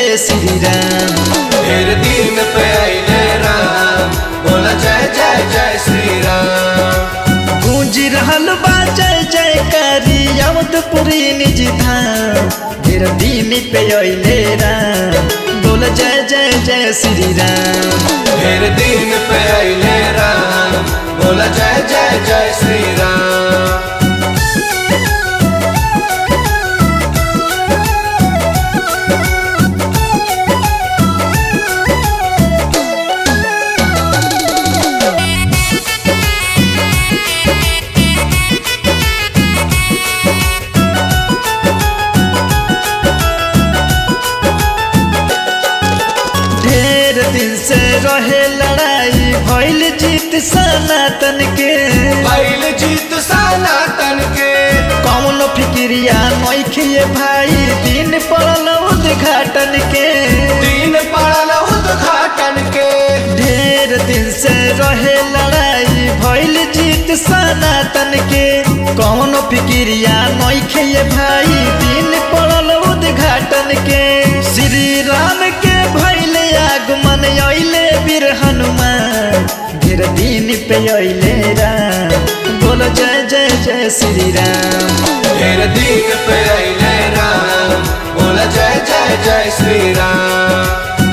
जय श्री राम। ढेर दिन पे आइले राम, बोला जय जय जय श्री राम। गूंज रहल बा जय जयकारी अवधपुरी निज धाम। ढेर दिन पे अइले राम, बोल जय जय जय श्री राम। ढेर दिन पे आइले राम, बोला जय जय जय श्री राम। ढेर दिन से रहे लड़ाई भइल जीत सनातन के। भइल जीत सनातन के, कौनो फिक्रिया नइखे भाई, दिन पड़ल उद्घाटन के। दिन पड़ल उद्घाटन के। ढेर दिन से रहे लड़ाई भइल जीत सनातन के। कौनो फिक्रिया नइखे भाई, दिन पड़ल उद्घाटन के। श्री राम के भइल आगमन अइले वीर हनुमान। ढेर दिन पे अइले राम, बोल जय जय जय श्री राम। ढेर दिन पे आइले राम, बोला जय जय जय श्री राम।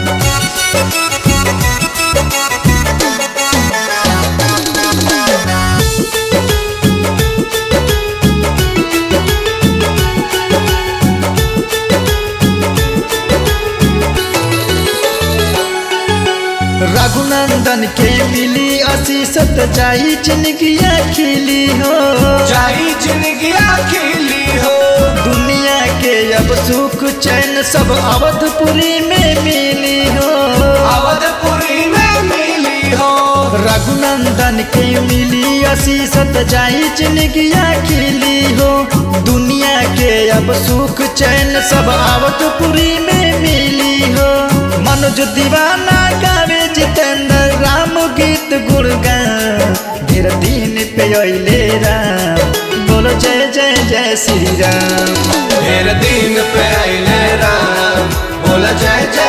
रघुनंदन के मिली आशीषत जाई जिंदगिया खिली हो। जाई जिंदगिया खिली हो। दुनिया के अब सुख चैन सब अवधपुरी में मिली हो। अवधपुरी में मिली हो। रघुनंदन के मिली आशीषत जाई जिंदगिया खिली हो। दुनिया के अब सुख चैन सब अवधपुरी में मिली हो। मनोज दीवाना गावे जितेंद्र राम गीत गुणगान। ढेर दिन पे अइले राम, बोलो जय जय जय श्री राम। ढेर दिन पे आइले राम, बोला जय जय